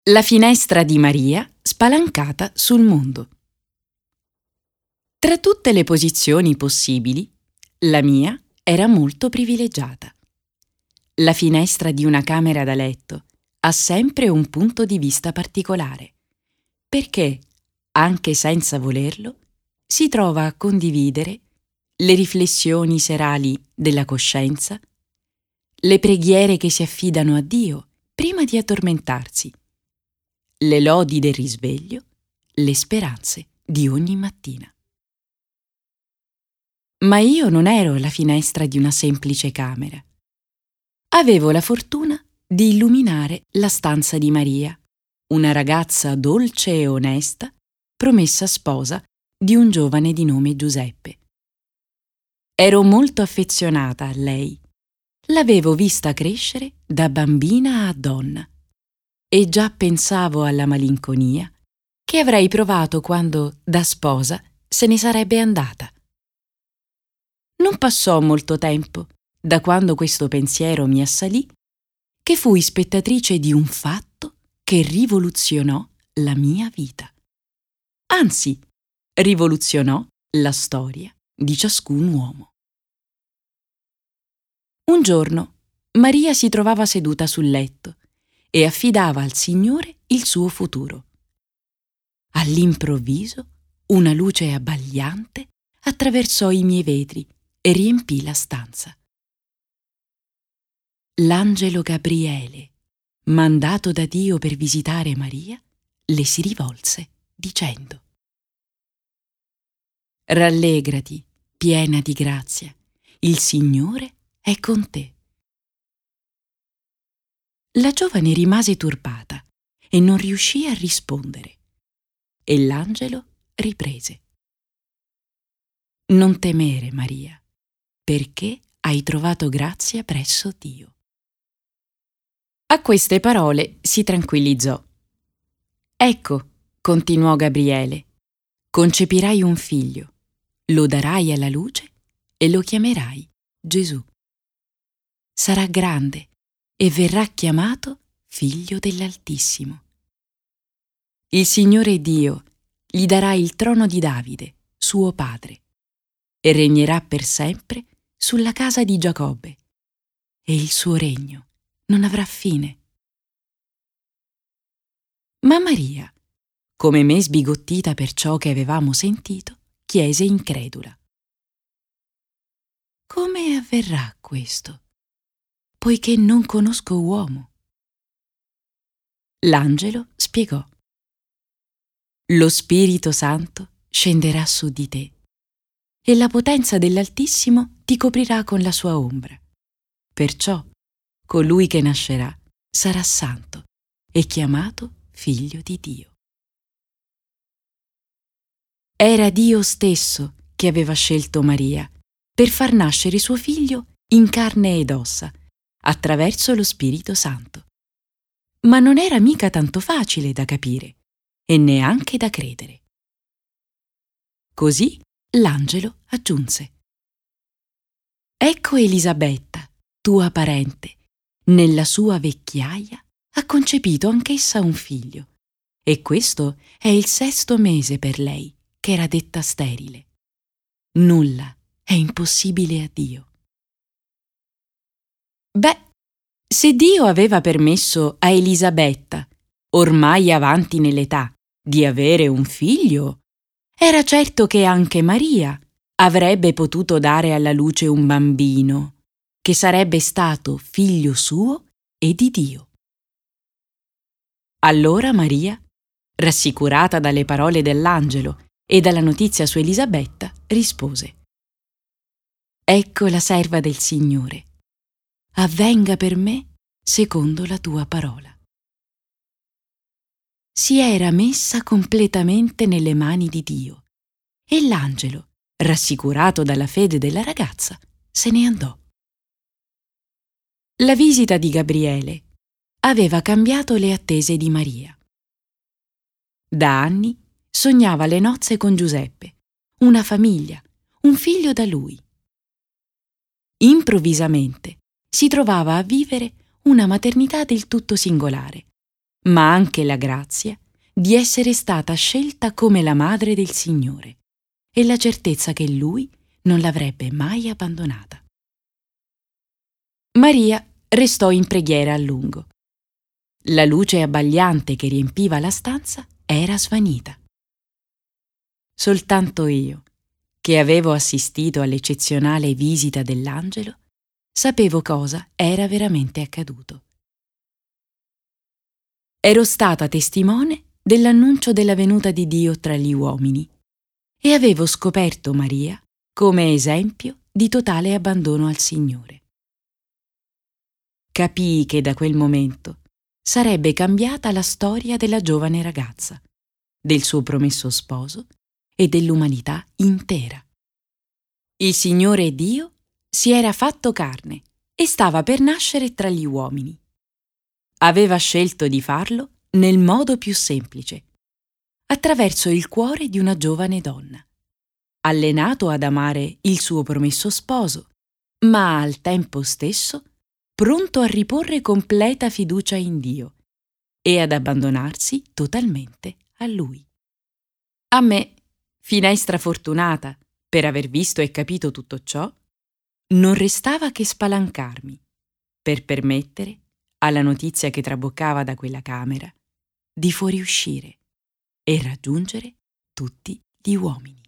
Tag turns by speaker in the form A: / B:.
A: La finestra di Maria spalancata sul mondo. Tra tutte le posizioni possibili, la mia era molto privilegiata. La finestra di una camera da letto ha sempre un punto di vista particolare, perché, anche senza volerlo, si trova a condividere le riflessioni serali della coscienza, le preghiere che si affidano a Dio prima di addormentarsi, le lodi del risveglio, le speranze di ogni mattina. Ma io non ero la finestra di una semplice camera. Avevo la fortuna di illuminare la stanza di Maria, una ragazza dolce e onesta, promessa sposa di un giovane di nome Giuseppe. Ero molto affezionata a lei. L'avevo vista crescere da bambina a donna e già pensavo alla malinconia che avrei provato quando, da sposa, se ne sarebbe andata. Non passò molto tempo, da quando questo pensiero mi assalì, che fui spettatrice di un fatto che rivoluzionò la mia vita. Anzi, rivoluzionò la storia di ciascun uomo. Un giorno, Maria si trovava seduta sul letto e affidava al Signore il suo futuro. All'improvviso, una luce abbagliante attraversò i miei vetri e riempì la stanza. L'angelo Gabriele, mandato da Dio per visitare Maria, le si rivolse dicendo: «Rallegrati, piena di grazia, il Signore è con te». La giovane rimase turbata e non riuscì a rispondere. E l'angelo riprese: «Non temere, Maria, perché hai trovato grazia presso Dio». A queste parole si tranquillizzò. «Ecco», continuò Gabriele, «concepirai un figlio, lo darai alla luce e lo chiamerai Gesù. Sarà grande e verrà chiamato Figlio dell'Altissimo. Il Signore Dio gli darà il trono di Davide, suo padre, e regnerà per sempre sulla casa di Giacobbe, e il suo regno non avrà fine». Ma Maria, come me sbigottita per ciò che avevamo sentito, chiese incredula: «Come avverrà questo, poiché non conosco uomo?» L'angelo spiegò: «Lo Spirito Santo scenderà su di te e la potenza dell'Altissimo ti coprirà con la sua ombra. Perciò colui che nascerà sarà santo e chiamato Figlio di Dio». Era Dio stesso che aveva scelto Maria per far nascere suo figlio in carne ed ossa, attraverso lo Spirito Santo. Ma non era mica tanto facile da capire e neanche da credere. Così l'angelo aggiunse: «Ecco Elisabetta, tua parente, nella sua vecchiaia ha concepito anch'essa un figlio, e questo è il 6° mese per lei, che era detta sterile. Nulla è impossibile a Dio». Beh, se Dio aveva permesso a Elisabetta, ormai avanti nell'età, di avere un figlio, era certo che anche Maria avrebbe potuto dare alla luce un bambino, che sarebbe stato figlio suo e di Dio. Allora Maria, rassicurata dalle parole dell'angelo e dalla notizia su Elisabetta, rispose: «Ecco la serva del Signore. Avvenga per me secondo la tua parola». Si era messa completamente nelle mani di Dio e l'angelo, rassicurato dalla fede della ragazza, se ne andò. La visita di Gabriele aveva cambiato le attese di Maria. Da anni sognava le nozze con Giuseppe, una famiglia, un figlio da lui. Improvvisamente si trovava a vivere una maternità del tutto singolare, ma anche la grazia di essere stata scelta come la madre del Signore e la certezza che Lui non l'avrebbe mai abbandonata. Maria restò in preghiera a lungo. La luce abbagliante che riempiva la stanza era svanita. Soltanto io, che avevo assistito all'eccezionale visita dell'angelo, sapevo cosa era veramente accaduto. Ero stata testimone dell'annuncio della venuta di Dio tra gli uomini e avevo scoperto Maria come esempio di totale abbandono al Signore. Capii che da quel momento sarebbe cambiata la storia della giovane ragazza, del suo promesso sposo e dell'umanità intera. Il Signore Dio si era fatto carne e stava per nascere tra gli uomini. Aveva scelto di farlo nel modo più semplice, attraverso il cuore di una giovane donna, allenato ad amare il suo promesso sposo, ma al tempo stesso pronto a riporre completa fiducia in Dio e ad abbandonarsi totalmente a Lui. A me, finestra fortunata per aver visto e capito tutto ciò, non restava che spalancarmi per permettere alla notizia che traboccava da quella camera di fuoriuscire e raggiungere tutti gli uomini.